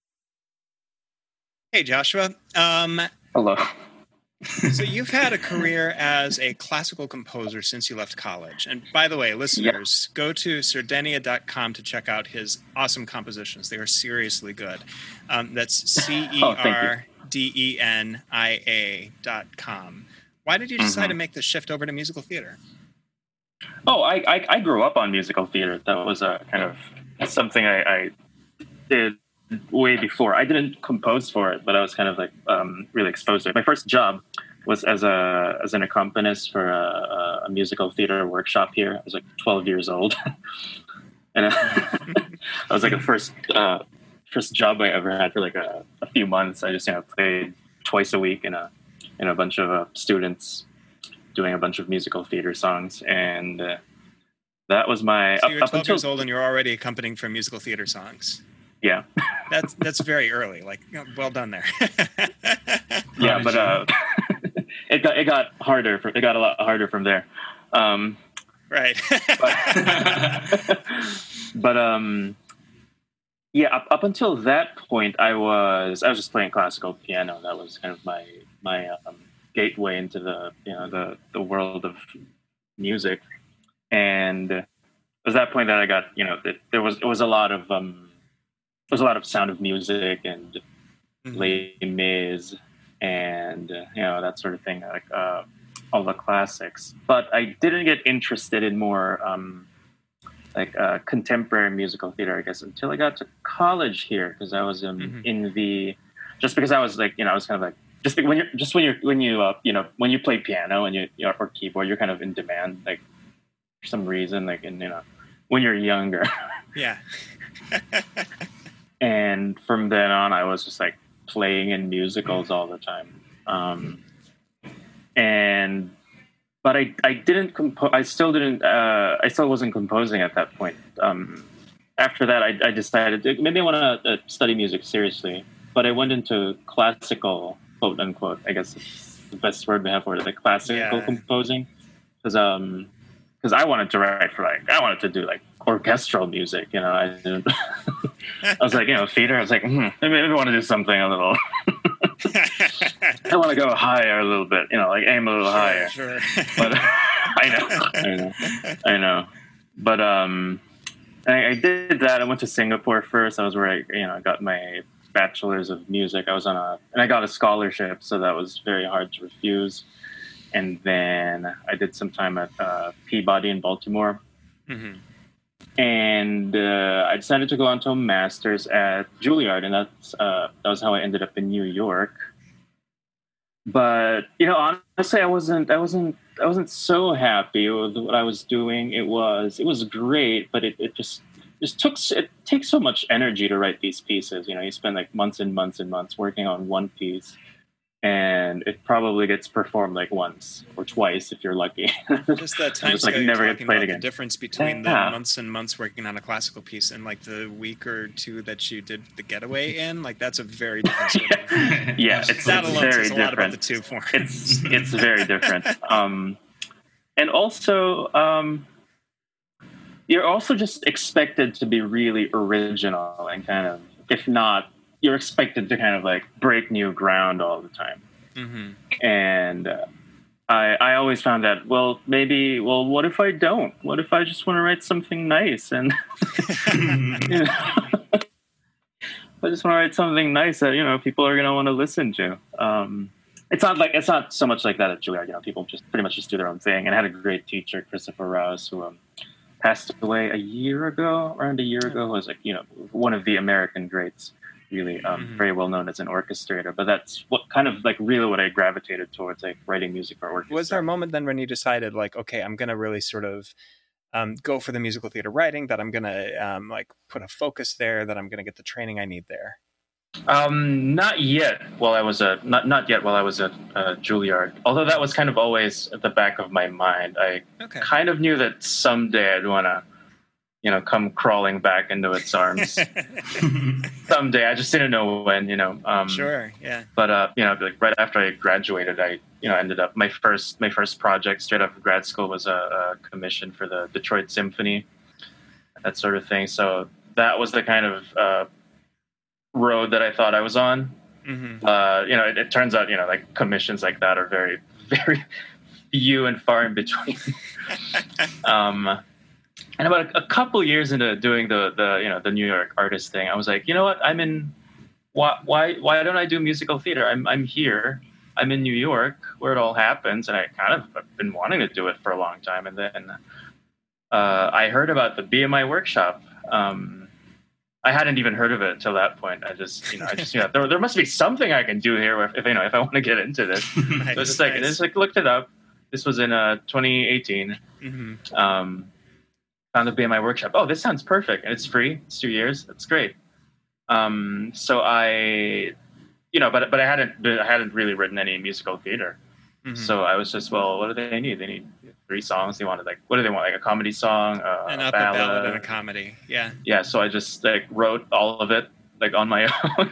Hey, Joshua. Um, Hello. So you've had a career as a classical composer since you left college. And by the way, listeners, yeah. go to Cerdenia dot com to check out his awesome compositions. They are seriously good. Um, that's C E R D E N I A dot com. Why did you decide mm-hmm. to make the shift over to musical theater? Oh, I, I, I grew up on musical theater. That was a kind of something I, I did way before. I didn't compose for it, but I was kind of like um, really exposed to it. My first job was as a as an accompanist for a, a musical theater workshop here. I was like twelve years old, and I, I was like the first uh, first job I ever had for like a, a few months. I just you know played twice a week in a in a bunch of uh, students doing a bunch of musical theater songs, and uh, that was my. So you were up, twelve up until, years old, and you're already accompanying for musical theater songs. Yeah, that's that's very early. Like, well done there. Yeah, but uh, it got it got harder. For, it got a lot harder from there. Um, right. but, but um, yeah, up, up until that point, I was I was just playing classical piano. That was kind of my my um, gateway into the you know the the world of music, and it was that point that I got you know that there was it was a lot of um. There's a lot of Sound of Music and mm-hmm. Les Mis and uh, you know that sort of thing, like uh, all the classics. But I didn't get interested in more um, like uh, contemporary musical theater, I guess, until I got to college here, because I was in, mm-hmm. in the just because I was like you know I was kind of like just when you're just when you're when you uh, you know when you play piano and you, you know, or keyboard, you're kind of in demand like for some reason, like in you know when you're younger. Yeah. And from then on, I was just like playing in musicals all the time. Um, and, but I, I didn't compose, I still didn't, uh, I still wasn't composing at that point. Um, after that, I, I decided maybe I want to uh, study music seriously, but I went into classical, quote unquote, I guess it's the best word we have for it, like classical yeah. composing. Cause, um, cause I wanted to write for like, I wanted to do like orchestral music, you know, I didn't, I was like, you know, theater. I was like, hmm, maybe I want to do something a little. I want to go higher a little bit, you know, like aim a little Sure, higher. sure. But I know, I know, I know. But um, I, I did that. I went to Singapore first. That was where I, you know, I got my bachelor's of music. I was on a, and I got a scholarship, so that was very hard to refuse. And then I did some time at uh, Peabody in Baltimore. Mm-hmm. And uh, I decided to go on to a master's at Juilliard, and that's uh, that was how I ended up in New York. But you know, honestly, I wasn't, I wasn't, I wasn't so happy with what I was doing. It was, it was great, but it, it just, just took, it takes so much energy to write these pieces. You know, you spend like months and months and months working on one piece, and it probably gets performed like once or twice if you're lucky. Just that time Just, scale like, you're never talking gets played about, again. the difference between Yeah. the months and months working on a classical piece and like the week or two that you did the getaway in, like that's a very different sort of... Yeah, it's, that it's alone very says a lot about different. the two forms. It's it's very different. Um, and also, um, you're also just expected to be really original and kind of, if not, you're expected to kind of like break new ground all the time. Mm-hmm. And uh, I I always found that, well, maybe, well, what if I don't? What if I just want to write something nice? And you know, I just want to write something nice that, you know, people are going to want to listen to. Um, it's not like, it's not so much like that at Juilliard. You know, people just pretty much just do their own thing. And I had a great teacher, Christopher Rouse, who um, passed away a year ago, around a year ago, who was like, you know, one of the American greats. Really um, Mm-hmm. very well known as an orchestrator, but that's what kind of like really what I gravitated towards, like writing music for orchestra. Was there a moment then when you decided like, okay, I'm going to really sort of um, go for the musical theater writing, that I'm going to um, like put a focus there, that I'm going to get the training I need there? Um, not yet. While I was a not not yet while I was at uh, Juilliard. Although that was kind of always at the back of my mind. I okay. kind of knew that someday I'd want to, you know, come crawling back into its arms. Someday, I just didn't know when. You know. Um, Sure. Yeah. But uh, you know, like right after I graduated, I you know ended up my first my first project straight out of grad school was a, a commission for the Detroit Symphony, that sort of thing. So that was the kind of uh, road that I thought I was on. Mm-hmm. Uh, you know, it, it turns out, you know, like commissions like that are very, very few and far in between. um, and about a, a couple years into doing the, the, you know, the New York artist thing, I was like, you know what, I'm in, why, why, why don't I do musical theater? I'm, I'm here. I'm in New York where it all happens. And I kind of have been wanting to do it for a long time. And then uh, I heard about the B M I workshop. Um, I hadn't even heard of it until that point. I just, you know, I just, you know, there, there must be something I can do here if, if you know, if I want to get into this. Nice, so it's like, nice. just like looked it up. This was in uh, twenty eighteen. Mm-hmm. Um, found the B M I workshop. Oh, this sounds perfect, and it's free. It's two years. That's great. Um, so I, you know, but but I hadn't been, I hadn't really written any musical theater. Mm-hmm. So I was just, well, what do they need? They need three songs. They wanted like, what do they want? Like a comedy song, uh, An a upper ballad. ballad and a comedy. Yeah. Yeah. So I just like wrote all of it like on my own.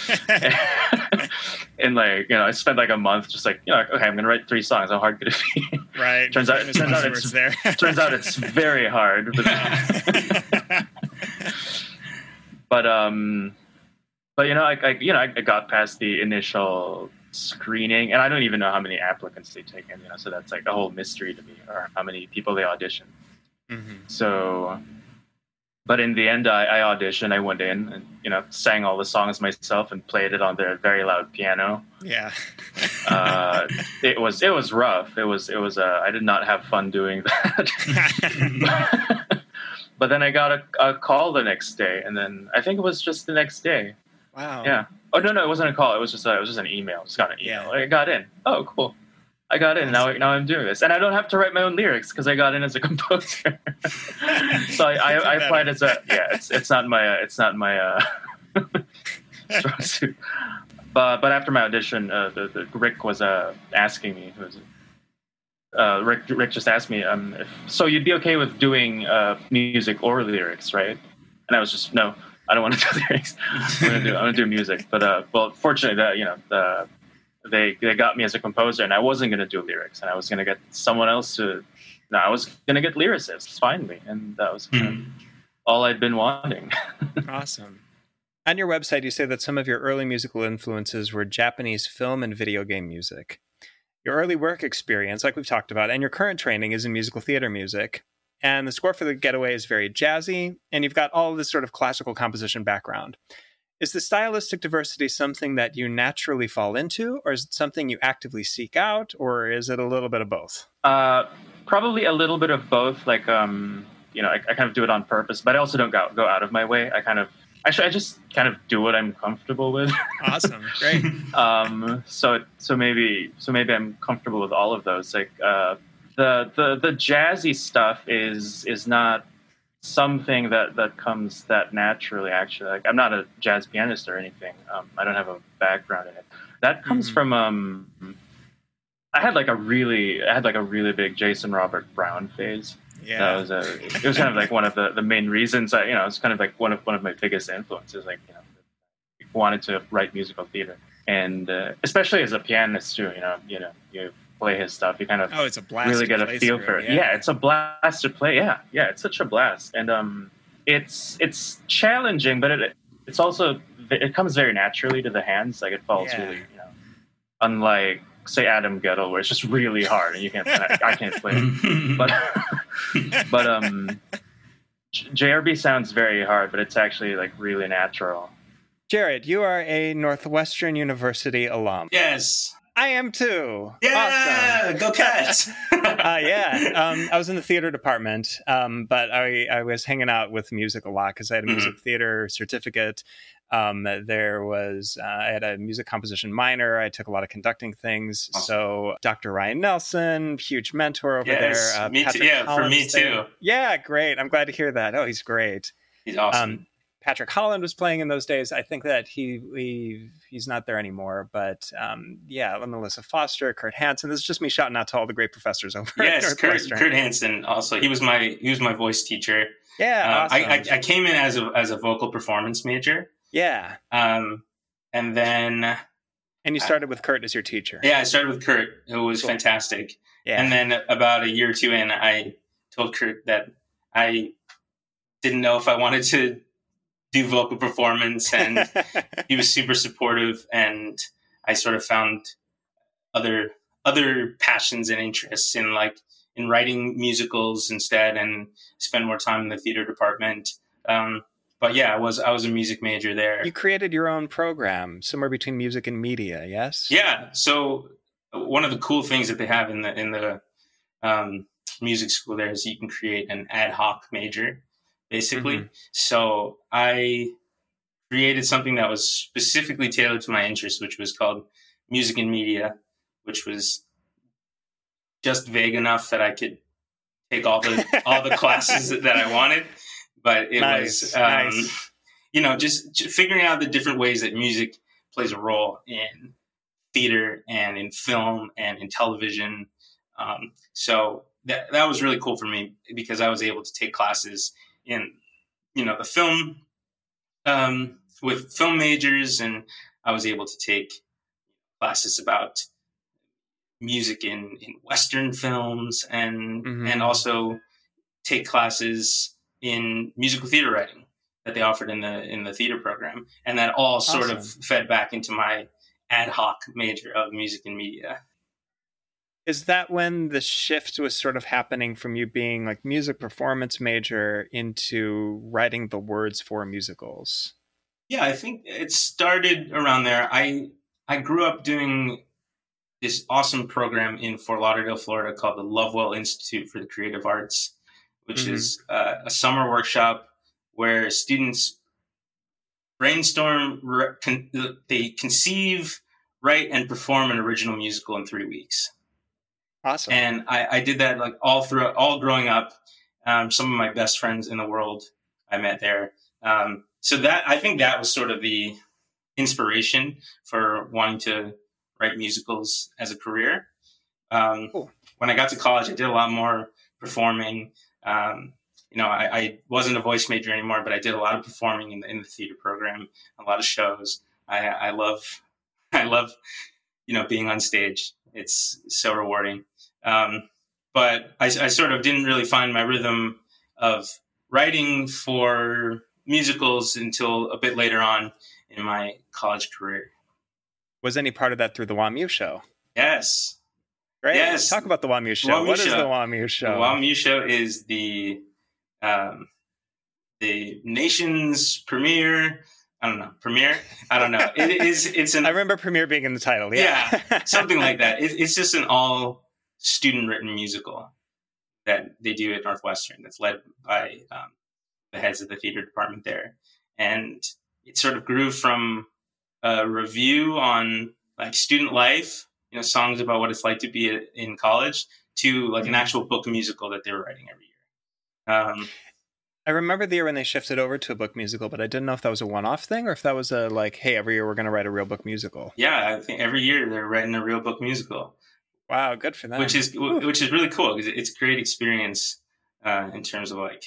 And like, you know, I spent like a month just like, you know, okay, I'm going to write three songs. How hard could it be? Right. turns out, Famous turns out buzzwords it's, there. turns out it's very hard. But, but, um, but you know, I, I you know, I, I got past the initial screening, and I don't even know how many applicants they take in, you know, so that's like a whole mystery to me, or how many people they audition. Mm-hmm. So, but in the end, I, I auditioned. I went in and, you know, sang all the songs myself and played it on their very loud piano. Yeah. uh, it was it was rough. It was it was. Uh, I did not have fun doing that. But then I got a, a call the next day, and then I think it was just the next day. Wow. Yeah. Oh no, no, it wasn't a call. It was just a, it was just an email. Just got an email. Yeah. I got in. Oh, cool. I got in. Now, now I'm doing this, and I don't have to write my own lyrics because I got in as a composer. So I, I, I applied as a yeah. It's it's not my uh, it's not my uh, strong suit. But but after my audition, uh, the, the Rick was uh, asking me. Who was it? Uh, Rick Rick just asked me, um, if, so you'd be okay with doing uh, music or lyrics, right? And I was just no. I don't want to do lyrics. I'm gonna do I'm gonna do music. But uh, well, fortunately, that you know, the, they they got me as a composer, and I wasn't gonna do lyrics, and I was gonna get someone else to. No, I was gonna get lyricists finally, and that was kind of all I'd been wanting. Awesome. On your website, you say that some of your early musical influences were Japanese film and video game music. Your early work experience, like we've talked about, and your current training is in musical theater music. And the score for The Getaway is very jazzy, and you've got all of this sort of classical composition background. Is the stylistic diversity something that you naturally fall into, or is it something you actively seek out, or is it a little bit of both? Uh, probably a little bit of both. Like, um, you know, I, I kind of do it on purpose, but I also don't go, go out of my way. I kind of Actually, I just kind of do what I'm comfortable with. Awesome, great. um, so, so maybe, so maybe I'm comfortable with all of those. Like uh, the the the jazzy stuff is is not something that, that comes that naturally. Actually, like I'm not a jazz pianist or anything. Um, I don't have a background in it. That comes mm-hmm. from. Um, I had like a really, I had like a really big Jason Robert Brown phase. Yeah, that was a, it was kind of like one of the, the main reasons. I, you know, it's kind of like one of one of my biggest influences. Like, you know, I wanted to write musical theater, and uh, especially as a pianist too. You know, you know, you play his stuff, you kind of oh, it's a blast really to get a play feel through, for it. Yeah. yeah, it's a blast to play. Yeah, yeah, it's such a blast, and um, it's it's challenging, but it it's also it comes very naturally to the hands. Like it falls Yeah. really, you know, unlike say Adam Gettle, where it's just really hard and you can't. I, I can't play it, but. But um, J R B sounds very hard, but it's actually like really natural. Jared, you are a Northwestern University alum. Yes. I am too. Yeah, awesome. Go Cats. uh, yeah, um, I was in the theater department, um, but I, I was hanging out with music a lot because I had a music mm-hmm. theater certificate. Um, there was, uh, I had a music composition minor. I took a lot of conducting things. Awesome. So Doctor Ryan Nelson, huge mentor over yes, there. Uh, me Patrick too. Yeah, Holland for me there. too. Yeah, great. I'm glad to hear that. Oh, he's great. He's awesome. Um, Patrick Holland was playing in those days. I think that he, he he's not there anymore. But um, yeah, Melissa Foster, Kurt Hansen. This is just me shouting out to all the great professors over yes, at Kurt, Kurt Hansen also. He was my he was my voice teacher. Yeah, uh, awesome. I, I I came in as a as a vocal performance major. Yeah. Um, and then and you started I, with Kurt as your teacher. Yeah, I started with Kurt. It was cool. Fantastic. Yeah. And then about a year or two in, I told Kurt that I didn't know if I wanted to do vocal performance, and he was super supportive, and I sort of found other other passions and interests in like in writing musicals instead, and spend more time in the theater department. Um, but yeah, I was I was a music major there. You created your own program, somewhere between music and media, yes? Yeah. So one of the cool things that they have in the in the um, music school there is you can create an ad hoc major, basically. Mm-hmm. So I created something that was specifically tailored to my interest, which was called music and media, which was just vague enough that I could take all the all the classes that I wanted. But it nice, was, um, nice. you know, just, just figuring out the different ways that music plays a role in theater and in film and in television. Um, so that that was really cool for me because I was able to take classes in, you know, the film um, with film majors, and I was able to take classes about music in, in Western films, and mm-hmm. and also take classes in musical theater writing that they offered in the in the theater program, and that all sort awesome. of fed back into my ad hoc major of music and media. Is that when the shift was sort of happening from you being like music performance major into writing the words for musicals? Yeah, I think it started around there. I I grew up doing this awesome program in Fort Lauderdale, Florida called the Lovewell Institute for the Creative Arts, which mm-hmm. is uh, a summer workshop where students brainstorm, con- they conceive, write, and perform an original musical in three weeks. Awesome. And I, I did that like all through, all growing up. Um, some of my best friends in the world I met there. Um, so that, I think that was sort of the inspiration for wanting to write musicals as a career. Um, cool. When I got to college, I did a lot more performing. Um, you know, I, I wasn't a voice major anymore, but I did a lot of performing in the, in the theater program, a lot of shows. I, I love, I love, you know, being on stage. It's so rewarding. Um, but I, I sort of didn't really find my rhythm of writing for musicals until a bit later on in my college career. Was any part of that through the WAMU show? Yes. Great. Yes. Talk about the WAMU show. WAMU what show. is the WAMU show? The WAMU show is the um, the nation's premiere. I don't know. Premiere? I don't know. It is. It's an. I remember premiere being in the title. Yeah, yeah something like that. It, it's just an all student written musical that they do at Northwestern. That's led by um, the heads of the theater department there, and it sort of grew from a review on like student life, you know, songs about what it's like to be in college, to like an actual book musical that they were writing every year. Um, I remember the year when they shifted over to a book musical, but I didn't know if that was a one-off thing or if that was a like, hey, every year we're going to write a real book musical. Yeah, I think every year they're writing a real book musical. Wow, good for them. Which is Ooh. which is really cool because it's a great experience uh, in terms of like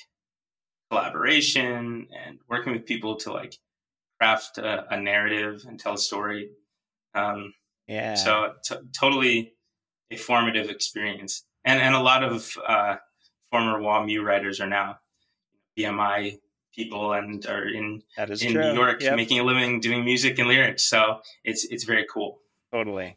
collaboration and working with people to like craft a, a narrative and tell a story. Um, yeah. So t- totally a formative experience, and and a lot of uh, former WAMU writers are now B M I people and are in that is in true. New York Yep. making a living doing music and lyrics. So it's it's very cool. Totally.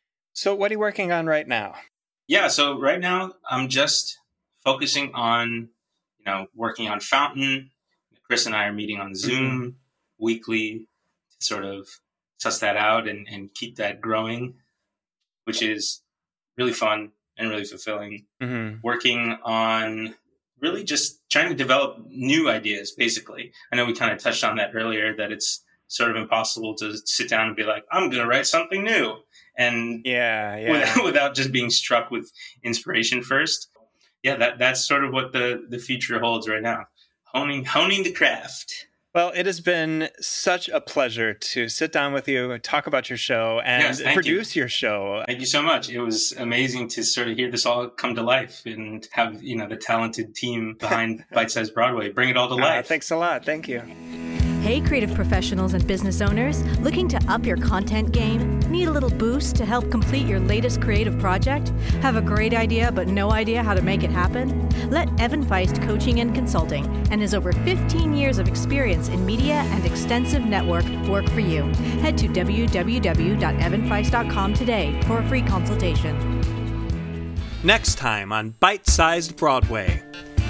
So what are you working on right now? Yeah, so right now I'm just focusing on, you know, working on Fountain. Chris and I are meeting on Zoom mm-hmm. weekly to sort of suss that out and, and keep that growing, which is really fun and really fulfilling. Mm-hmm. Working on really just trying to develop new ideas, basically. I know we kind of touched on that earlier, that it's sort of impossible to sit down and be like, I'm going to write something new. And yeah, yeah. Without, without just being struck with inspiration first. Yeah, that that's sort of what the, the future holds right now. Honing honing the craft. Well, it has been such a pleasure to sit down with you, talk about your show, and yes, produce you. your show. Thank you so much. It was amazing to sort of hear this all come to life and have, you know, the talented team behind Bite Size Broadway bring it all to life. Uh, thanks a lot. Thank you. Hey, creative professionals and business owners, looking to up your content game? Need a little boost to help complete your latest creative project? Have a great idea but no idea how to make it happen? Let Evan Feist Coaching and Consulting and his over fifteen years of experience in media and extensive network work for you. Head to w w w dot evan feist dot com today for a free consultation. Next time on Bite-Sized Broadway.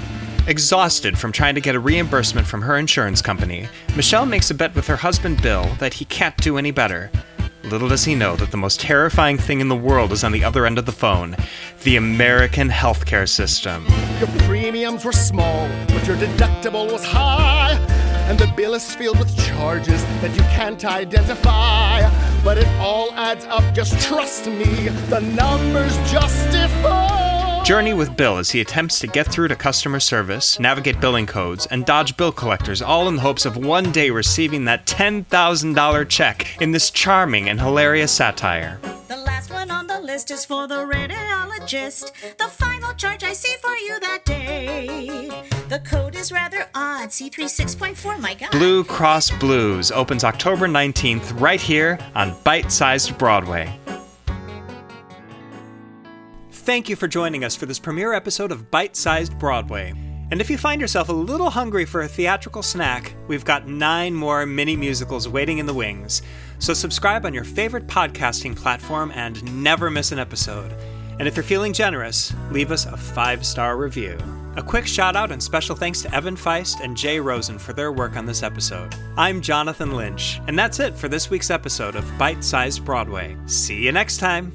Exhausted from trying to get a reimbursement from her insurance company, Michelle makes a bet with her husband Bill that he can't do any better. Little does he know that the most terrifying thing in the world is on the other end of the phone, the American healthcare system. Your premiums were small, but your deductible was high, and the bill is filled with charges that you can't identify. But it all adds up, just trust me, the numbers justify. Journey with Bill as he attempts to get through to customer service, navigate billing codes, and dodge bill collectors, all in the hopes of one day receiving that ten thousand dollars check in this charming and hilarious satire. The last one on the list is for the radiologist. The final charge I see for you that day. The code is rather odd, C thirty-six point four, my God. Blue Cross Blues opens October nineteenth right here on Bite-Sized Broadway. Thank you for joining us for this premiere episode of Bite-Sized Broadway. And if you find yourself a little hungry for a theatrical snack, we've got nine more mini musicals waiting in the wings. So subscribe on your favorite podcasting platform and never miss an episode. And if you're feeling generous, leave us a five-star review. A quick shout out and special thanks to Evan Feist and Jay Rosen for their work on this episode. I'm Jonathan Lynch, and that's it for this week's episode of Bite-Sized Broadway. See you next time.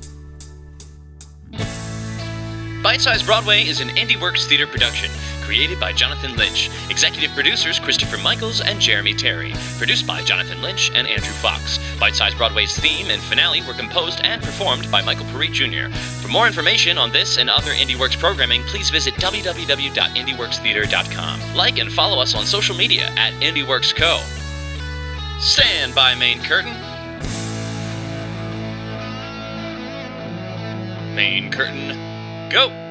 Bite-Sized Broadway is an IndieWorks theater production, created by Jonathan Lynch. Executive producers Christopher Michaels and Jeremy Terry. Produced by Jonathan Lynch and Andrew Fox. Bite-Sized Broadway's theme and finale were composed and performed by Michael Paré Junior For more information on this and other IndieWorks programming, please visit w w w dot indie works theater dot com. Like and follow us on social media at IndieWorks Co. Stand by, main curtain. Main curtain, go!